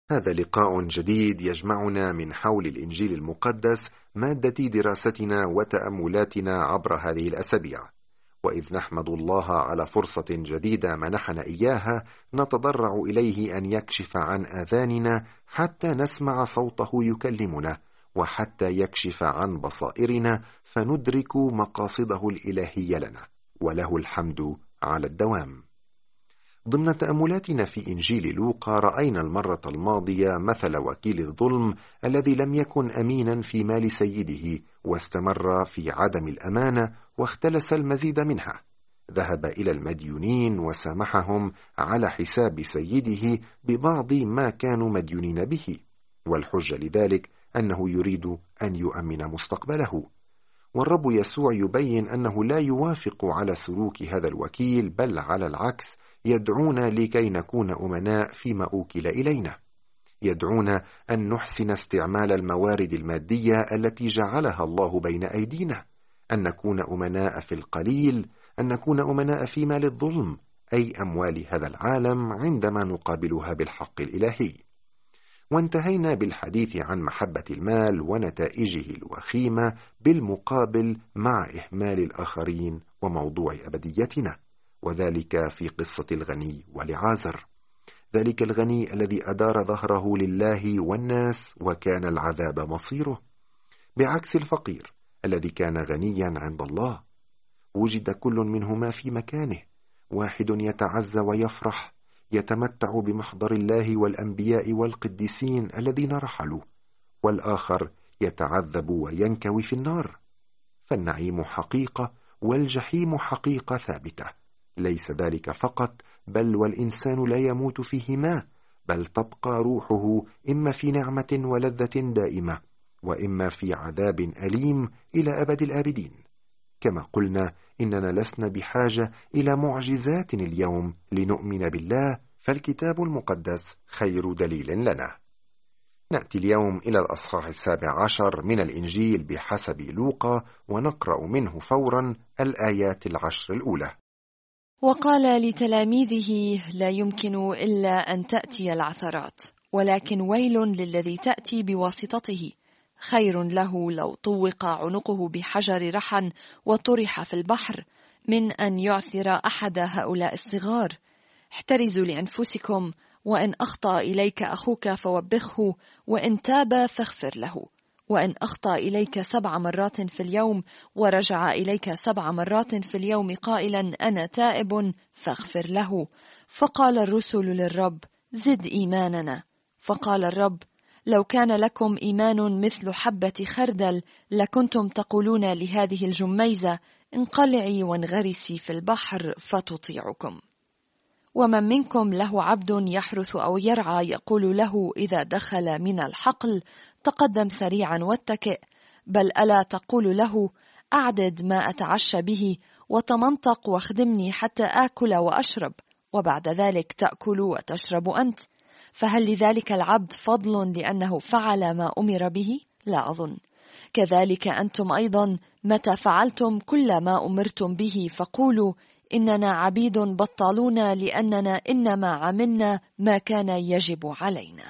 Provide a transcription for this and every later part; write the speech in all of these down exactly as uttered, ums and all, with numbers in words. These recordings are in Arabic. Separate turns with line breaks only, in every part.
هذا لقاء جديد يجمعنا من حول الإنجيل المقدس، مادة دراستنا وتأملاتنا عبر هذه الأسابيع. وإذ نحمد الله على فرصة جديدة منحنا إياها، نتضرع إليه أن يكشف عن آذاننا حتى نسمع صوته يكلمنا، وحتى يكشف عن بصائرنا فندرك مقاصده الإلهية لنا، وله الحمد على الدوام. ضمن تأملاتنا في إنجيل لوقا رأينا المرة الماضية مثل وكيل الظلم الذي لم يكن أمينا في مال سيده، واستمر في عدم الأمانة واختلس المزيد منها. ذهب إلى المديونين وسامحهم على حساب سيده ببعض ما كانوا مديونين به، والحجة لذلك أنه يريد أن يؤمن مستقبله. والرب يسوع يبين أنه لا يوافق على سلوك هذا الوكيل، بل على العكس يدعونا لكي نكون أمناء فيما أوكل إلينا. يدعونا أن نحسن استعمال الموارد المادية التي جعلها الله بين أيدينا، أن نكون أمناء في القليل، أن نكون أمناء في مال الظلم، أي أموال هذا العالم، عندما نقابلها بالحق الإلهي. وانتهينا بالحديث عن محبة المال ونتائجه الوخيمة بالمقابل مع إهمال الآخرين وموضوع أبديتنا، وذلك في قصة الغني ولعازر. ذلك الغني الذي أدار ظهره لله والناس وكان العذاب مصيره، بعكس الفقير الذي كان غنيا عند الله. وجد كل منهما في مكانه، واحد يتعزى ويفرح، يتمتع بمحضر الله والأنبياء والقديسين الذين رحلوا، والآخر يتعذب وينكوي في النار. فالنعيم حقيقة والجحيم حقيقة ثابتة. ليس ذلك فقط، بل والإنسان لا يموت فيهما، بل تبقى روحه إما في نعمة ولذة دائمة، وإما في عذاب أليم إلى أبد الآبدين. كما قلنا إننا لسنا بحاجة إلى معجزات اليوم لنؤمن بالله، فالكتاب المقدس خير دليل لنا. نأتي اليوم إلى الأصحاح السابع عشر من الإنجيل بحسب لوقا، ونقرأ منه فورا الآيات العشر الأولى.
وقال لتلاميذه: لا يمكن إلا أن تأتي العثرات، ولكن ويل للذي تأتي بواسطته. خير له لو طوق عنقه بحجر رحى وطرح في البحر من أن يعثر أحد هؤلاء الصغار. احترزوا لأنفسكم، وإن أخطأ إليك أخوك فوبخه، وإن تاب فاغفر له. وإن أخطأ إليك سبع مرات في اليوم ورجع إليك سبع مرات في اليوم قائلا أنا تائب فاغفر له. فقال الرسل للرب: زد إيماننا. فقال الرب: لو كان لكم إيمان مثل حبة خردل لكنتم تقولون لهذه الجميزة: انقلعي وانغرسي في البحر فتطيعكم. ومن منكم له عبد يحرث أو يرعى يقول له إذا دخل من الحقل: تقدم سريعا واتكئ، بل ألا تقول له: أعدد ما أتعشى به وتمنطق واخدمني حتى آكل وأشرب، وبعد ذلك تأكل وتشرب أنت؟ فهل لذلك العبد فضل لأنه فعل ما أمر به؟ لا أظن. كذلك أنتم أيضا متى فعلتم كل ما أمرتم به فقولوا: إننا عبيد بطالون، لأننا إنما عملنا ما كان يجب علينا.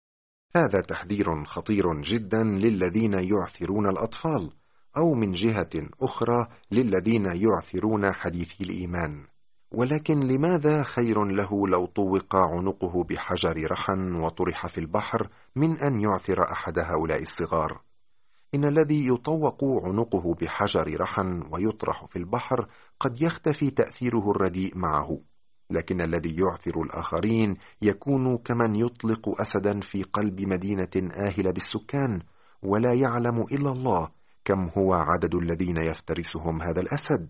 هذا تحذير خطير جدا للذين يعثرون الأطفال، أو من جهة أخرى للذين يعثرون حديثي الإيمان. ولكن لماذا خير له لو طوق عنقه بحجر رحى وطرح في البحر من أن يعثر أحد هؤلاء الصغار؟ إن الذي يطوق عنقه بحجر رحى ويطرح في البحر قد يختفي تأثيره الرديء معه، لكن الذي يعثر الآخرين يكون كمن يطلق أسدا في قلب مدينة آهلة بالسكان، ولا يعلم إلا الله كم هو عدد الذين يفترسهم هذا الأسد.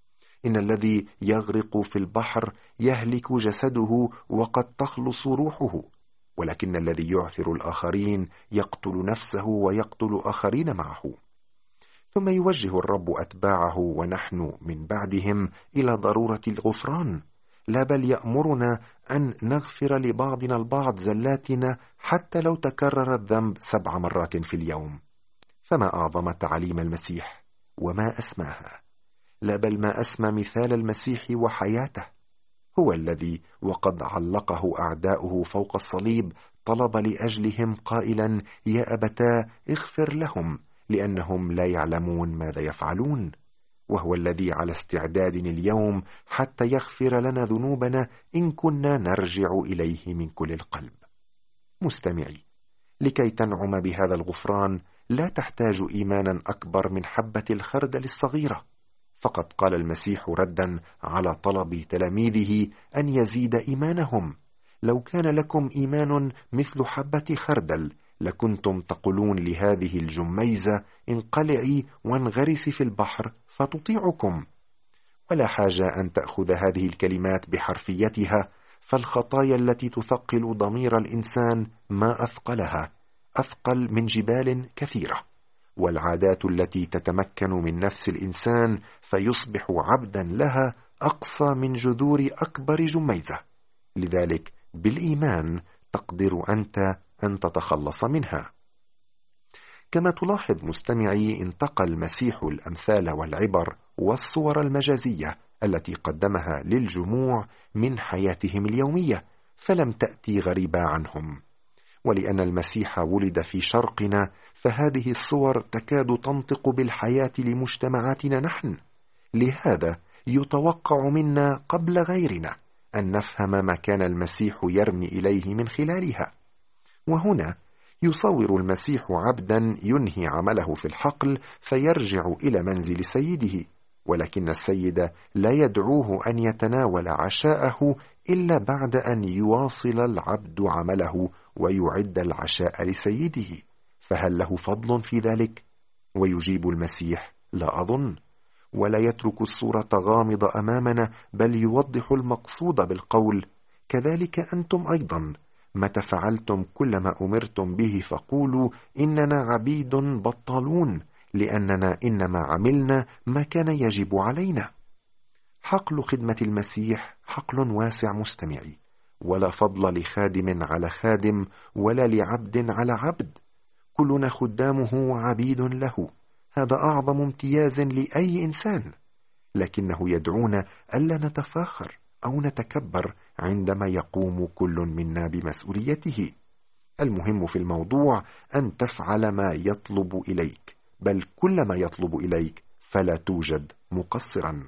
إن الذي يغرق في البحر يهلك جسده وقد تخلص روحه، ولكن الذي يعثر الآخرين يقتل نفسه ويقتل آخرين معه. ثم يوجه الرب أتباعه ونحن من بعدهم إلى ضرورة الغفران، لا بل يأمرنا أن نغفر لبعضنا البعض زلاتنا حتى لو تكرر الذنب سبع مرات في اليوم. فما أعظم تعاليم المسيح وما أسماها، لا بل ما أسمى مثال المسيح وحياته. هو الذي وقد علقه أعداؤه فوق الصليب طلب لأجلهم قائلا: يا أبتاه اغفر لهم لأنهم لا يعلمون ماذا يفعلون، وهو الذي على استعداد اليوم حتى يغفر لنا ذنوبنا إن كنا نرجع إليه من كل القلب. مستمعي، لكي تنعم بهذا الغفران لا تحتاج إيمانا أكبر من حبة الخردل الصغيرة. فقد قال المسيح ردا على طلب تلاميذه أن يزيد إيمانهم: لو كان لكم إيمان مثل حبة خردل لكنتم تقولون لهذه الجميزة انقلعي وانغرسي في البحر فتطيعكم. ولا حاجة أن تأخذ هذه الكلمات بحرفيتها، فالخطايا التي تثقل ضمير الإنسان ما أثقلها، أثقل من جبال كثيرة، والعادات التي تتمكن من نفس الإنسان فيصبح عبدا لها أقصى من جذور أكبر جميزة. لذلك بالإيمان تقدر أنت أن تتخلص منها. كما تلاحظ مستمعي، انتقل المسيح الأمثال والعبر والصور المجازية التي قدمها للجموع من حياتهم اليومية، فلم تأتي غريبة عنهم. ولأن المسيح ولد في شرقنا فهذه الصور تكاد تنطق بالحياة لمجتمعاتنا نحن. لهذا يتوقع منا قبل غيرنا أن نفهم ما كان المسيح يرمي إليه من خلالها. وهنا يصور المسيح عبدا ينهي عمله في الحقل فيرجع إلى منزل سيده، ولكن السيد لا يدعوه أن يتناول عشاءه إلا بعد أن يواصل العبد عمله ويعد العشاء لسيده، فهل له فضل في ذلك؟ ويجيب المسيح: لا أظن. ولا يترك الصورة غامضة أمامنا، بل يوضح المقصود بالقول: كذلك أنتم أيضا متى فعلتم كل ما أمرتم به فقولوا إننا عبيد بطالون، لأننا إنما عملنا ما كان يجب علينا. حقل خدمة المسيح حقل واسع مستمعي، ولا فضل لخادم على خادم ولا لعبد على عبد، كلنا خدامه وعبيد له. هذا أعظم امتياز لأي إنسان، لكنه يدعونا ألا نتفاخر أو نتكبر عندما يقوم كل منا بمسؤوليته. المهم في الموضوع أن تفعل ما يطلب إليك، بل كل ما يطلب إليك، فلا توجد مقصرا.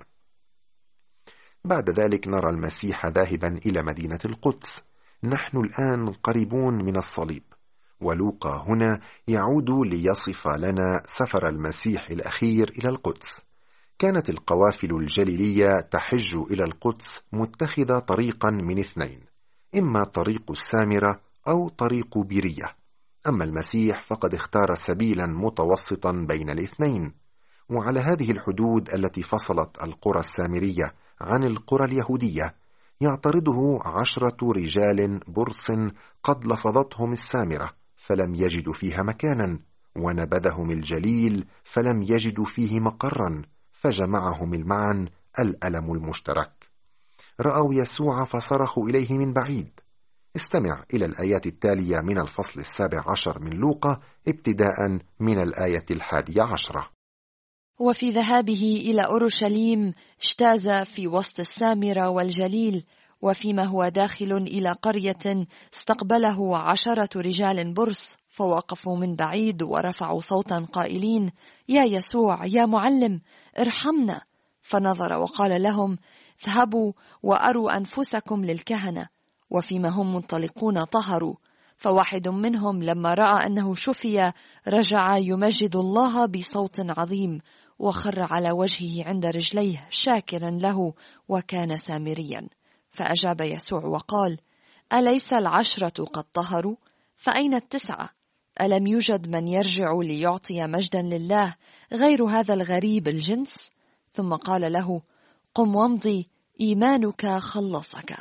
بعد ذلك نرى المسيح ذاهبا إلى مدينة القدس. نحن الآن قريبون من الصليب، ولوقا هنا يعود ليصف لنا سفر المسيح الأخير إلى القدس. كانت القوافل الجليلية تحج إلى القدس متخذة طريقا من اثنين، إما طريق السامرة أو طريق بيرية. أما المسيح فقد اختار سبيلا متوسطا بين الاثنين. وعلى هذه الحدود التي فصلت القرى السامرية عن القرى اليهودية يعترضه عشرة رجال برص قد لفظتهم السامرة فلم يجدوا فيها مكانا، ونبذهم الجليل فلم يجدوا فيه مقرا، فجمعهم المعا الألم المشترك. رأوا يسوع فصرخوا إليه من بعيد. استمع إلى الآيات التالية من الفصل السابع عشر من لوقا ابتداء من الآية الحادية عشرة.
وفي ذهابه إلى أورشليم اجتاز في وسط السامرة والجليل، وفيما هو داخل إلى قرية استقبله عشرة رجال برص، فوقفوا من بعيد ورفعوا صوتا قائلين: يا يسوع يا معلم ارحمنا. فنظر وقال لهم: اذهبوا وأروا أنفسكم للكهنة. وفيما هم منطلقون طهروا. فواحد منهم لما رأى أنه شفي رجع يمجد الله بصوت عظيم، وخر على وجهه عند رجليه شاكرا له، وكان سامريا. فأجاب يسوع وقال: أليس العشرة قد طهروا؟ فأين التسعة؟ ألم يوجد من يرجع ليعطي مجدا لله غير هذا الغريب الجنس؟ ثم قال له: قم وامضي، إيمانك خلصك.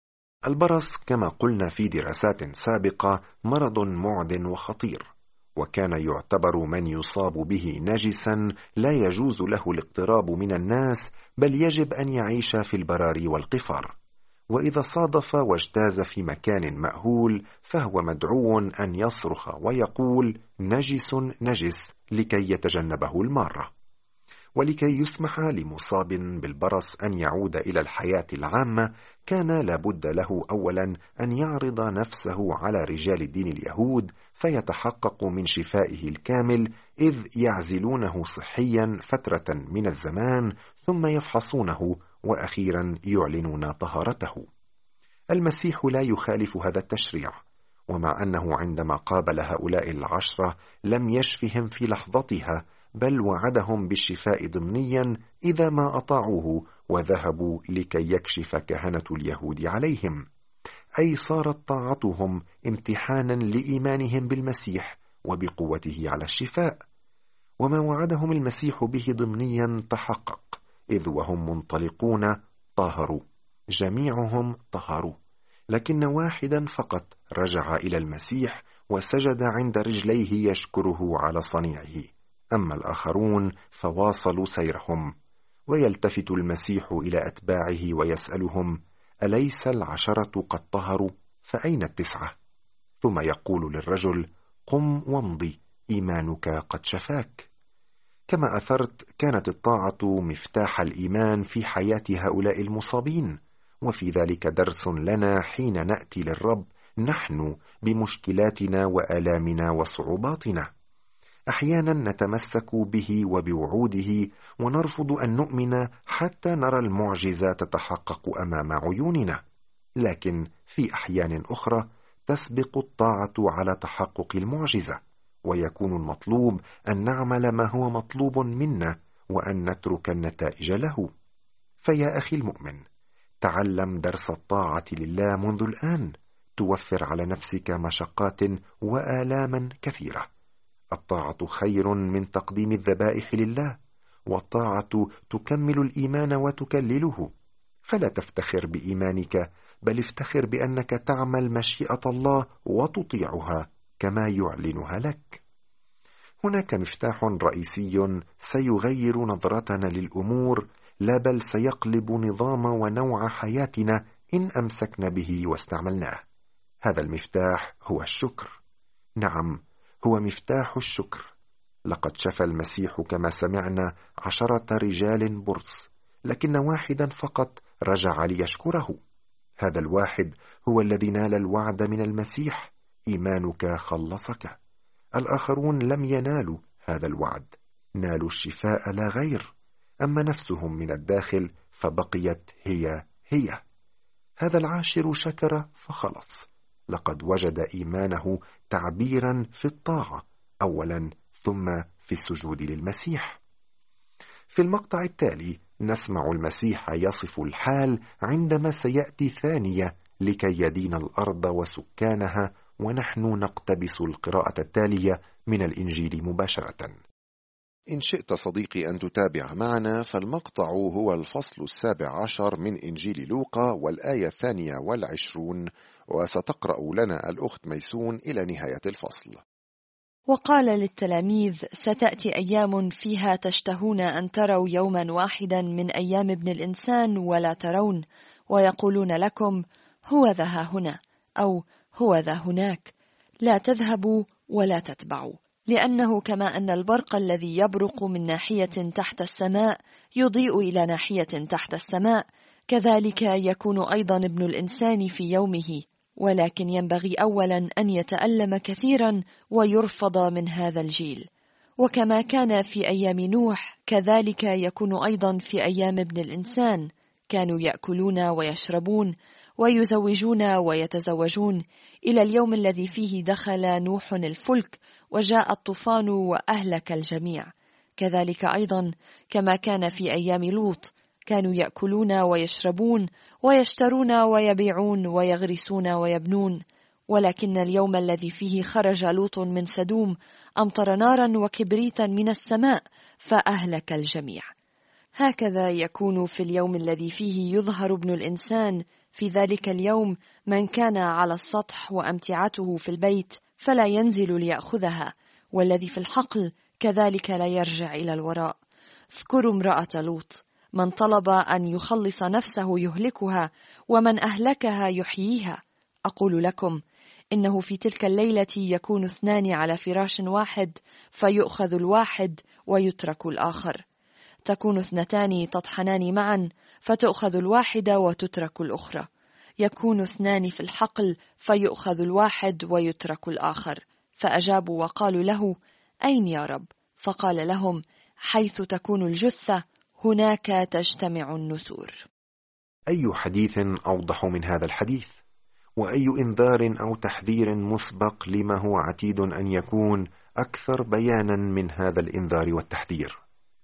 البرص كما قلنا في دراسات سابقة مرض معد وخطير، وكان يعتبر من يصاب به نجسا لا يجوز له الاقتراب من الناس، بل يجب أن يعيش في البراري والقفار. وإذا صادف واجتاز في مكان مأهول فهو مدعو أن يصرخ ويقول: نجس نجس، لكي يتجنبه المارة. ولكي يسمح لمصاب بالبرص أن يعود إلى الحياة العامة كان لابد له أولا أن يعرض نفسه على رجال الدين اليهود فيتحقق من شفائه الكامل، إذ يعزلونه صحيا فترة من الزمان ثم يفحصونه وأخيرا يعلنون طهارته. المسيح لا يخالف هذا التشريع، ومع أنه عندما قابل هؤلاء العشرة لم يشفهم في لحظتها، بل وعدهم بالشفاء ضمنيا إذا ما أطاعوه وذهبوا لكي يكشف كهنة اليهود عليهم، أي صارت طاعتهم امتحانا لإيمانهم بالمسيح وبقوته على الشفاء. وما وعدهم المسيح به ضمنيا تحقق، إذ وهم منطلقون طهروا، جميعهم طهروا، لكن واحدا فقط رجع إلى المسيح وسجد عند رجليه يشكره على صنيعه، أما الآخرون فواصلوا سيرهم. ويلتفت المسيح إلى أتباعه ويسألهم: أليس العشرة قد طهروا؟ فأين التسعة؟ ثم يقول للرجل: قم وامضي، إيمانك قد شفاك. كما أثرت، كانت الطاعة مفتاح الإيمان في حياة هؤلاء المصابين، وفي ذلك درس لنا حين نأتي للرب نحن بمشكلاتنا وآلامنا وصعوباتنا. أحيانا نتمسك به وبوعوده ونرفض أن نؤمن حتى نرى المعجزة تتحقق أمام عيوننا، لكن في أحيان أخرى تسبق الطاعة على تحقق المعجزة، ويكون المطلوب أن نعمل ما هو مطلوب منا وأن نترك النتائج له. فيا أخي المؤمن، تعلم درس الطاعة لله منذ الآن، توفر على نفسك مشقات وآلاما كثيرة. الطاعة خير من تقديم الذبائح لله، والطاعة تكمل الإيمان وتكلله. فلا تفتخر بإيمانك، بل افتخر بأنك تعمل مشيئة الله وتطيعها كما يعلنها لك. هناك مفتاح رئيسي سيغير نظرتنا للأمور، لا بل سيقلب نظام ونوع حياتنا إن أمسكنا به واستعملناه. هذا المفتاح هو الشكر. نعم، هو مفتاح الشكر. لقد شفى المسيح كما سمعنا عشرة رجال برص، لكن واحدا فقط رجع ليشكره. هذا الواحد هو الذي نال الوعد من المسيح: إيمانك خلصك. الآخرون لم ينالوا هذا الوعد، نالوا الشفاء لا غير، أما نفسهم من الداخل فبقيت هي هي. هذا العاشر شكر فخلص، لقد وجد إيمانه تعبيرا في الطاعة أولا، ثم في السجود للمسيح. في المقطع التالي نسمع المسيح يصف الحال عندما سيأتي ثانية لكي يدين الأرض وسكانها، ونحن نقتبس القراءة التالية من الإنجيل مباشرة.
إن شئت صديقي أن تتابع معنا، فالمقطع هو الفصل السابع عشر من إنجيل لوقا والآية الثانية والعشرون، وستقرأ لنا الأخت ميسون إلى نهاية الفصل.
وقال للتلاميذ: ستأتي أيام فيها تشتهون أن تروا يوما واحدا من أيام ابن الإنسان ولا ترون، ويقولون لكم: هو ذا هنا، أو هو ذا هناك، لا تذهبوا ولا تتبعوا. لأنه كما أن البرق الذي يبرق من ناحية تحت السماء يضيء إلى ناحية تحت السماء، كذلك يكون أيضا ابن الإنسان في يومه. ولكن ينبغي أولا أن يتألم كثيرا ويرفض من هذا الجيل. وكما كان في أيام نوح، كذلك يكون أيضا في أيام ابن الإنسان. كانوا يأكلون ويشربون ويزوجون ويتزوجون، إلى اليوم الذي فيه دخل نوح الفلك وجاء الطوفان وأهلك الجميع. كذلك أيضا كما كان في أيام لوط، كانوا يأكلون ويشربون ويشترون ويبيعون ويغرسون ويبنون. ولكن اليوم الذي فيه خرج لوط من سدوم أمطر نارا وكبريتا من السماء فأهلك الجميع. هكذا يكون في اليوم الذي فيه يظهر ابن الإنسان. في ذلك اليوم من كان على السطح وأمتعته في البيت فلا ينزل ليأخذها، والذي في الحقل كذلك لا يرجع إلى الوراء. اذكروا امرأة لوط، من طلب أن يخلص نفسه يهلكها، ومن أهلكها يحييها. أقول لكم إنه في تلك الليلة يكون اثنان على فراش واحد، فيؤخذ الواحد ويترك الآخر. تكون اثنتان تطحنان معا فتؤخذ الواحدة وتترك الأخرى، يكون اثنان في الحقل فيؤخذ الواحد ويترك الآخر. فأجابوا وقالوا له: أين يا رب؟ فقال لهم: حيث تكون الجثة هناك تجتمع النسور.
أي حديث أوضح من هذا الحديث؟ وأي إنذار أو تحذير مسبق لما هو عتيد أن يكون أكثر بيانا من هذا الإنذار والتحذير؟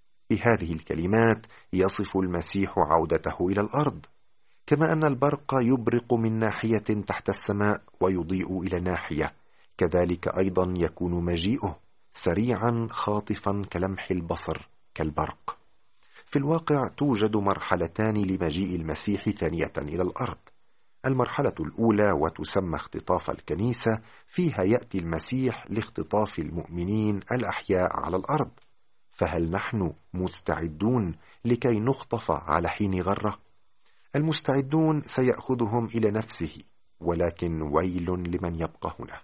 بهذه الكلمات يصف المسيح عودته إلى الأرض، كما أن البرق يبرق من ناحية تحت السماء ويضيء إلى ناحية، كذلك أيضا يكون مجيئه سريعا خاطفا كلمح البصر كالبرق. في الواقع توجد مرحلتان لمجيء المسيح ثانية إلى الأرض. المرحلة الأولى وتسمى اختطاف الكنيسة، فيها يأتي المسيح لاختطاف المؤمنين الأحياء على الأرض. فهل نحن مستعدون لكي نخطف على حين غرة؟ المستعدون سيأخذهم إلى نفسه، ولكن ويل لمن يبقى هنا.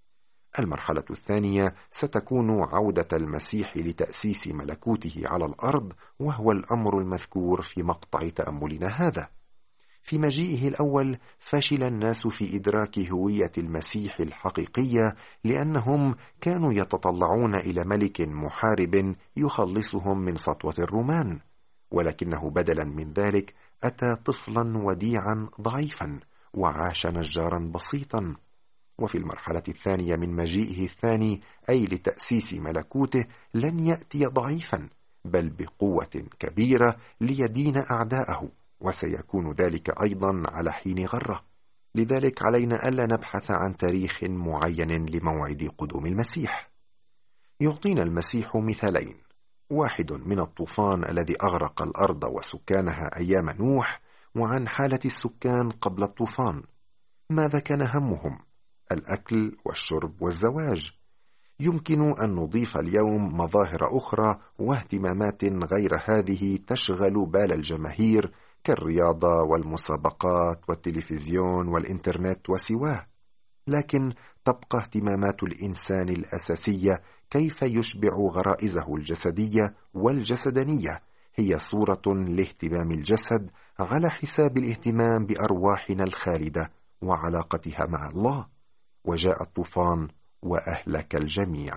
المرحلة الثانية ستكون عودة المسيح لتأسيس ملكوته على الأرض، وهو الأمر المذكور في مقطع تأملنا هذا. في مجيئه الأول فشل الناس في إدراك هوية المسيح الحقيقية، لأنهم كانوا يتطلعون إلى ملك محارب يخلصهم من سطوة الرومان، ولكنه بدلا من ذلك أتى طفلا وديعا ضعيفا وعاش نجارا بسيطا. وفي المرحلة الثانية من مجيئه الثاني، أي لتأسيس ملكوته، لن يأتي ضعيفا بل بقوة كبيرة ليدين أعداءه، وسيكون ذلك أيضا على حين غرة. لذلك علينا ألا نبحث عن تاريخ معين لموعد قدوم المسيح. يعطينا المسيح مثالين: واحد من الطوفان الذي أغرق الأرض وسكانها أيام نوح، وعن حالة السكان قبل الطوفان. ماذا كان همهم؟ الأكل والشرب والزواج. يمكن أن نضيف اليوم مظاهر أخرى واهتمامات غير هذه تشغل بال الجماهير، كالرياضة والمسابقات والتلفزيون والإنترنت وسواه، لكن تبقى اهتمامات الإنسان الأساسية كيف يشبع غرائزه الجسدية والجسدانية، هي صورة لاهتمام الجسد على حساب الاهتمام بأرواحنا الخالدة وعلاقتها مع الله. وجاء الطوفان وأهلك الجميع.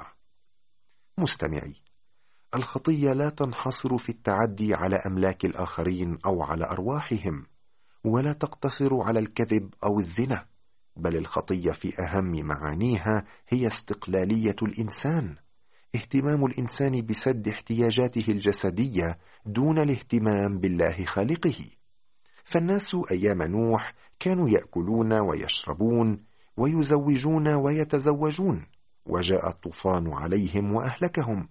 مستمعي، الخطية لا تنحصر في التعدي على أملاك الآخرين أو على أرواحهم، ولا تقتصر على الكذب أو الزنا، بل الخطية في أهم معانيها هي استقلالية الإنسان، اهتمام الإنسان بسد احتياجاته الجسدية دون الاهتمام بالله خالقه. فالناس أيام نوح كانوا يأكلون ويشربون ويزوجون ويتزوجون، وجاء الطوفان عليهم وأهلكهم.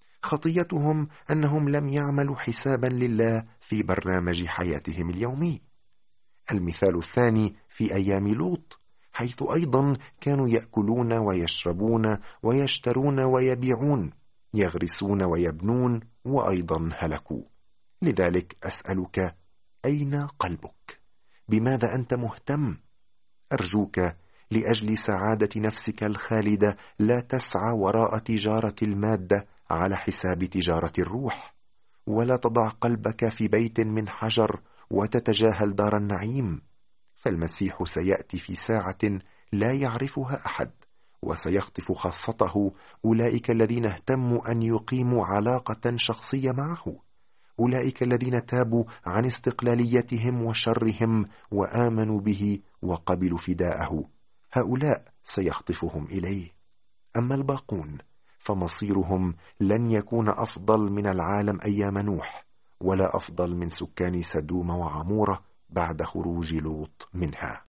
خطيتهم أنهم لم يعملوا حسابا لله في برنامج حياتهم اليومي. المثال الثاني في أيام لوط، حيث أيضا كانوا يأكلون ويشربون ويشترون ويبيعون، يغرسون ويبنون، وأيضا هلكوا. لذلك أسألك: أين قلبك؟ بماذا أنت مهتم؟ أرجوك لأجل سعادة نفسك الخالدة لا تسعى وراء تجارة المادة على حساب تجارة الروح، ولا تضع قلبك في بيت من حجر وتتجاهل دار النعيم، فالمسيح سيأتي في ساعة لا يعرفها أحد، وسيخطف خاصته أولئك الذين اهتموا أن يقيموا علاقة شخصية معه، أولئك الذين تابوا عن استقلاليتهم وشرهم وآمنوا به وقبلوا فداءه. هؤلاء سيخطفهم إليه. أما الباقون فمصيرهم لن يكون أفضل من العالم أيام نوح، ولا أفضل من سكان سدوم وعمورة بعد خروج لوط منها.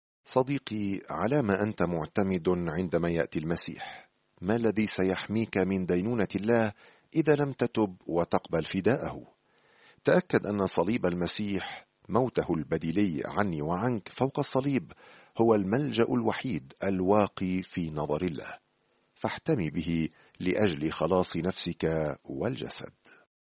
صديقي، على ما أنت معتمد عندما يأتي المسيح؟ ما الذي سيحميك من دينونة الله إذا لم تتب وتقبل فداءه؟ تأكد أن صليب المسيح، موته البديلي عني وعنك فوق الصليب، هو الملجأ الوحيد الواقي في نظر الله، فاحتمي به لأجل خلاص نفسك والجسد.